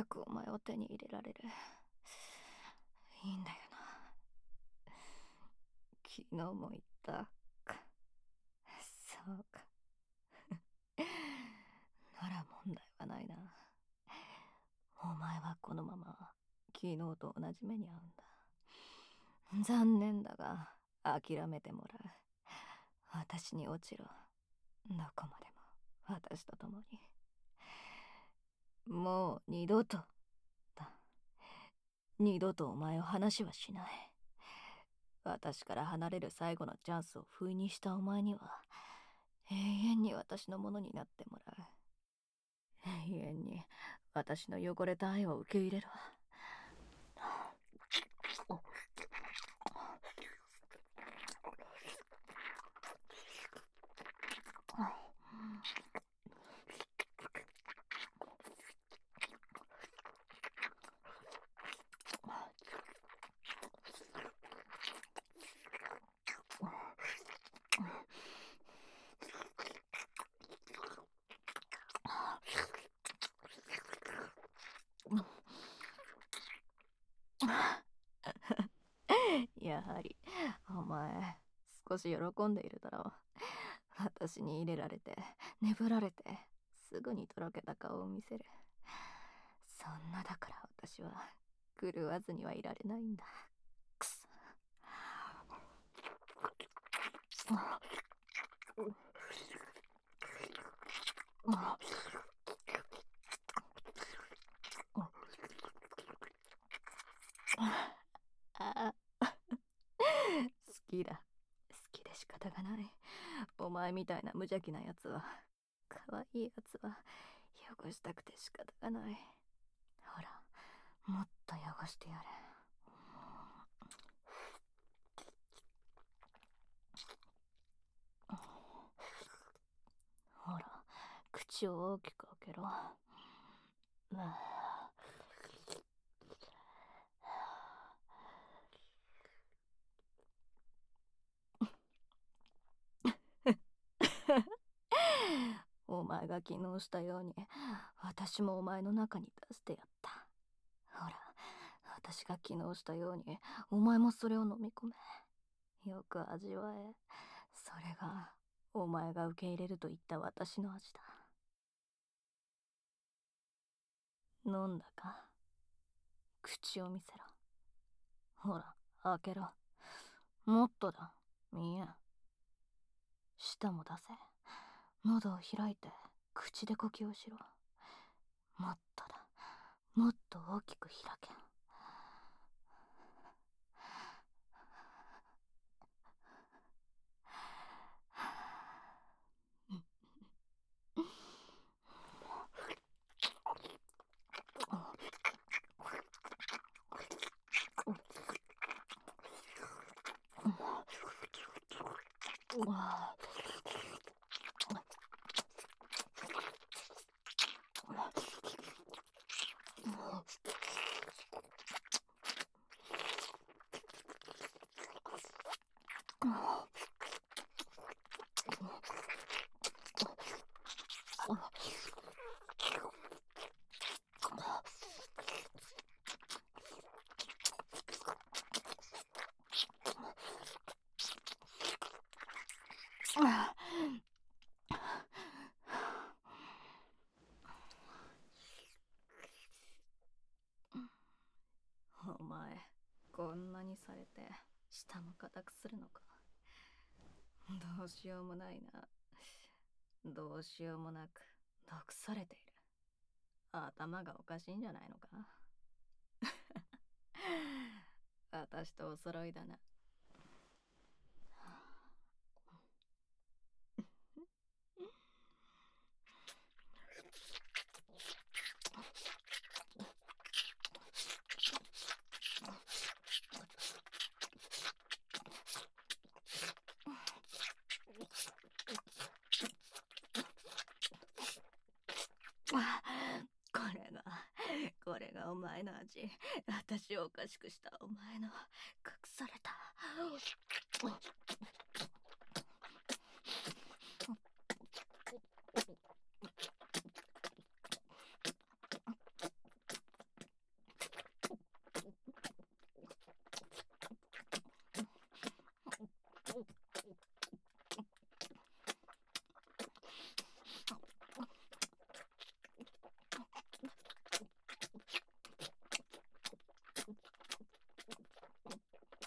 早くお前を手に入れられる。いいんだよな。昨日も言ったか。そうか。なら問題はないな。お前はこのまま昨日と同じ目に遭うんだ。残念だが諦めてもらう。私に落ちろ。どこまでも私と共に。もう二度とだ。二度とお前を話はしない。私から離れる最後のチャンスを不意にしたお前には永遠に私のものになってもらう。永遠に私の汚れた愛を受け入れるわ。やはりお前少し喜んでいるだろう。私に入れられて眠られてすぐにとろけた顔を見せる。そんなだから私は狂わずにはいられないんだ。くそ。あ好きだ。好きで仕方がない。お前みたいな無邪気なやつは、可愛いやつは汚したくて仕方がない。ほら、もっと汚してやる。ほら、口を大きく開けろ。お前が昨日したように、私もお前の中に出してやった。ほら、私が昨日したように、お前もそれを飲み込め。よく味わえ。それが、お前が受け入れると言った私の味だ。飲んだか？口を見せろ。ほら、開けろ。もっとだ。見えん。舌も出せ。喉を開いて、口で呼吸をしろ。もっとだ。もっと大きく開け。お前、こんなにされて、舌も固くするのか。どうしようもないな。どうしようもなく、毒されている。頭がおかしいんじゃないのか。私とお揃いだな。これが、これがお前の味。私をおかしくしたお前の隠された。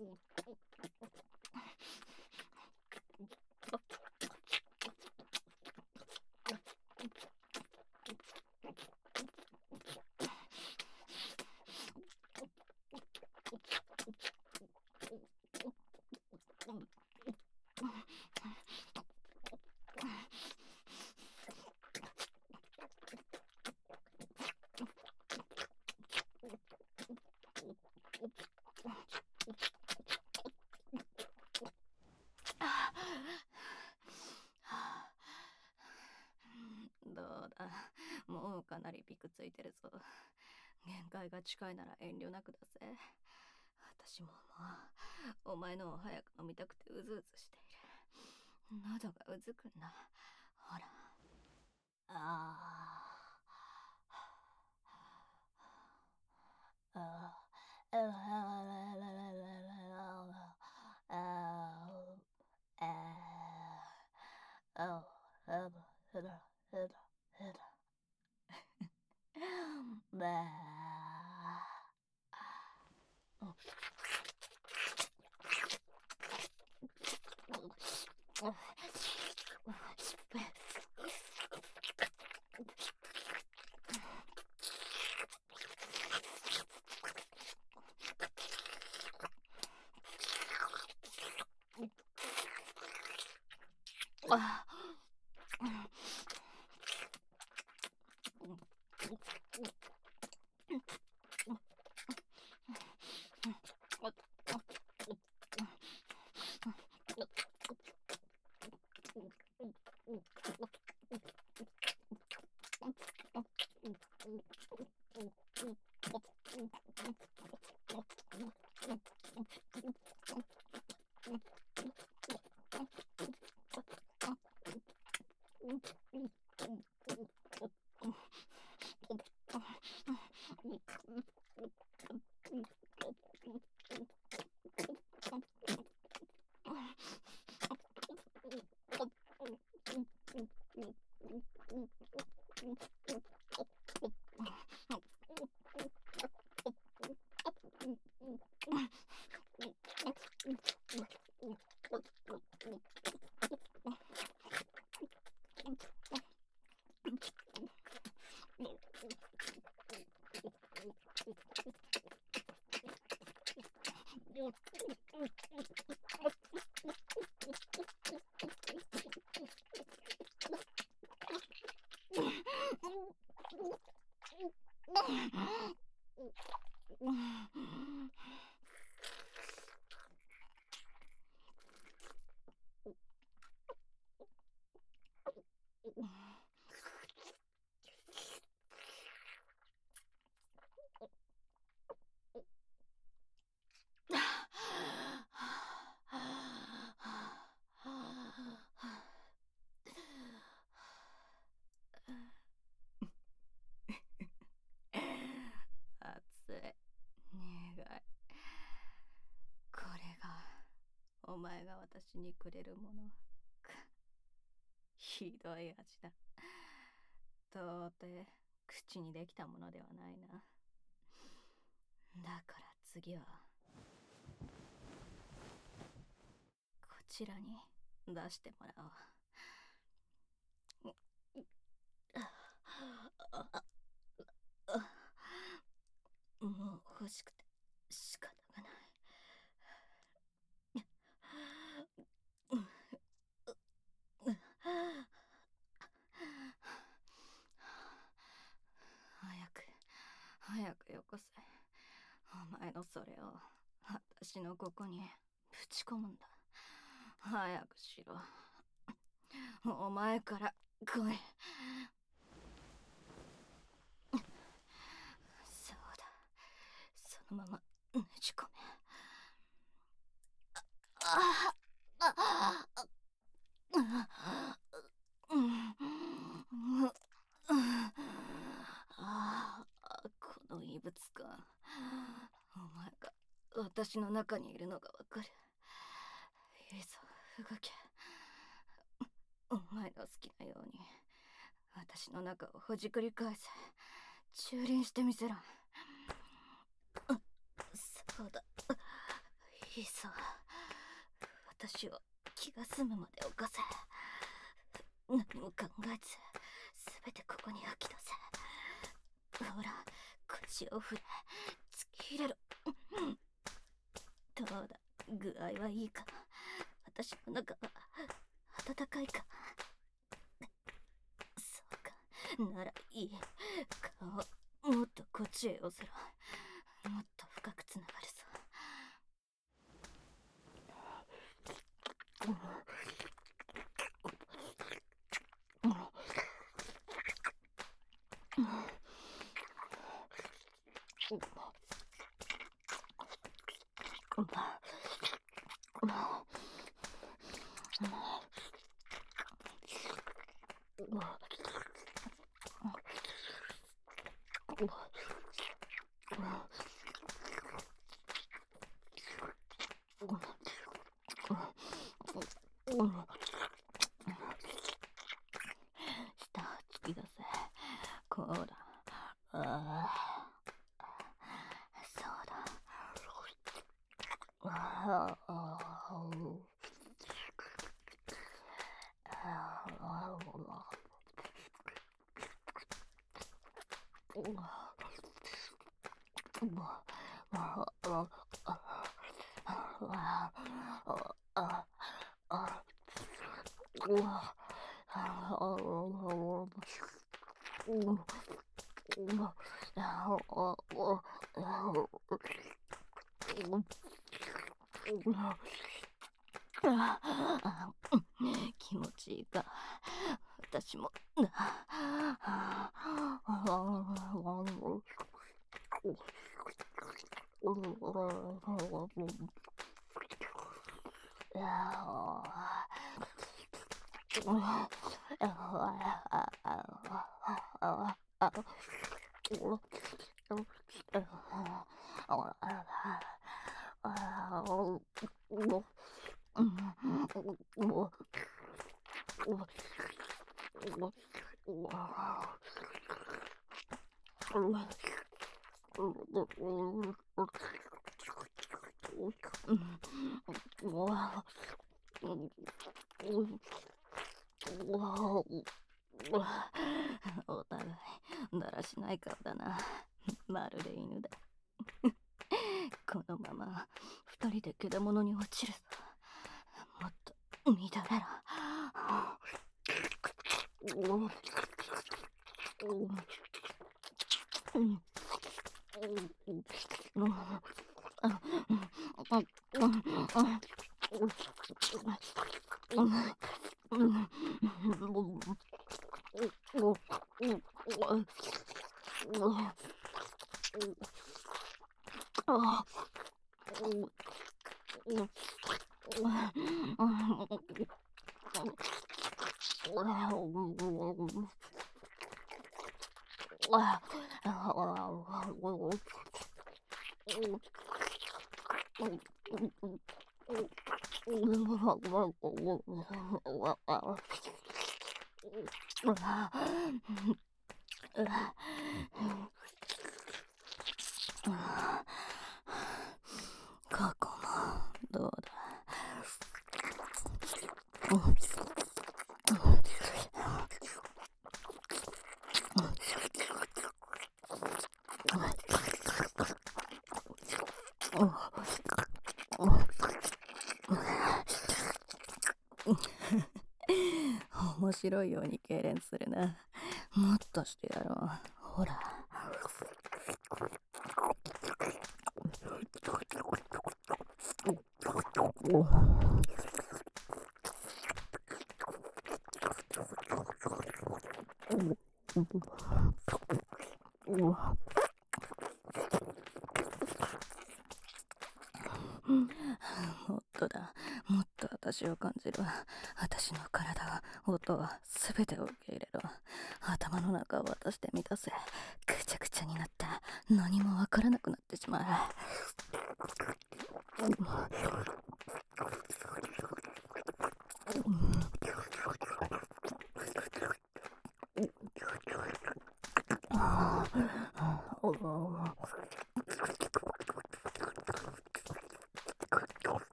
どうだ、もうかなりピクついてるぞ。限界が近いなら遠慮なくだぜ。私ももうお前のを早く飲みたくてうずうずしている。喉がうずくんだ。ほら。ああ。ああ。暑い。苦い。これがお前が私にくれるもの。ひどい味だ。到底口にできたものではないな。だから次はこちらに出してもらおう。もう欲しくて仕方がない。早くよこせ。お前のそれを私のここにぶち込むんだ。早くしろ。お前から来い。そうだ。そのままねじ込め。ああああこの異物感。お前が私の中にいるのがわかる。いいぞ、動け。お前の好きなように私の中をほじくり返せ。蹂躙してみせろ。そうだ。 いいさ。私を気が済むまで起こせ。何も考えず、すべてここに吐き出せ。ほら、口を振れ、突き入れろ。どうだ、具合はいいか。私の中は温かいか。そうか、ならいい。顔、もっとこっちへ寄せろ。もっと深くつながるさ。舌を突き出せ。こうだ。ああ、そうだ。ああ、気持ちいいか。私も。お互いだらしない顔だな。まるで犬だ。このまま二人でけ物に落ちるぞ。もっと乱れろ。過去もどうだ。面白いように痙攣するな。もっとしてやろう。ほら。もっとだ。もっと私を感じろ。私の体、音、すべてを受け入れろ。頭の中を渡して満たせ。ぐちゃぐちゃになって何もわからなくなってしまう。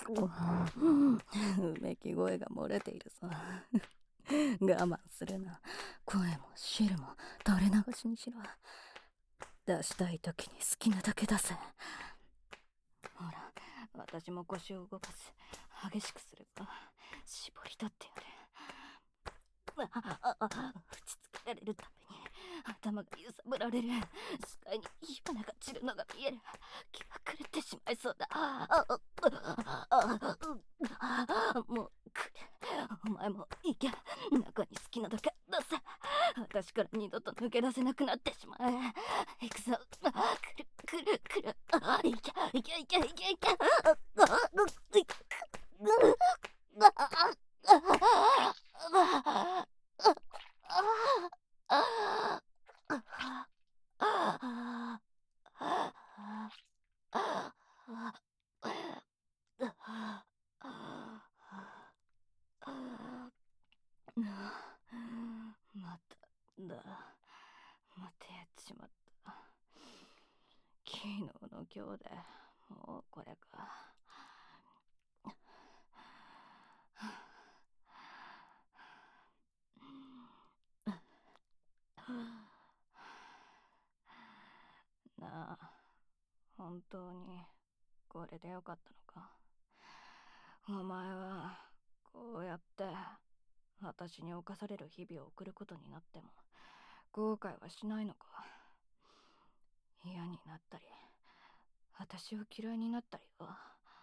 うめき声が漏れているぞ。我慢するな。声も汁も垂れ流しにしろ。出したい時に好きなだけ出せ。ほら、私も腰を動かす。激しくするぞ。絞り取ってやる。打ちつけられるために頭が揺さぶられる。視界に火花が散るのが見える。気が狂ってしまいそうだ。もう来る。お前も行け。中に好きなだけ出せ。私から二度と抜け出せなくなってしまえ。行くぞ。来る。行け。またやっちまった。昨日の今日でもうこれか。なあ、本当にこれでよかったのか。お前はこうやって私に侵される日々を送ることになっても後悔はしないのか。嫌になったり私を嫌いになったりは。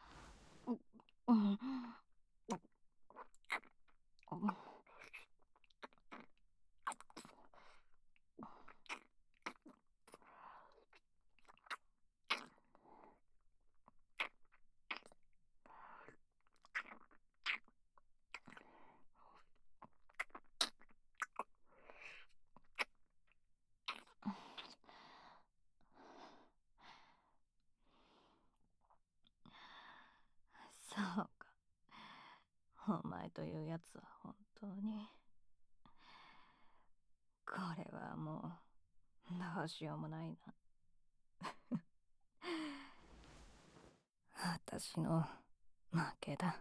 そうか。お前というやつは本当に。これはもうどうしようもないな。私の負けだ。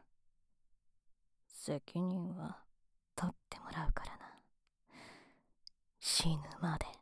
責任は取ってもらうからな。死ぬまで。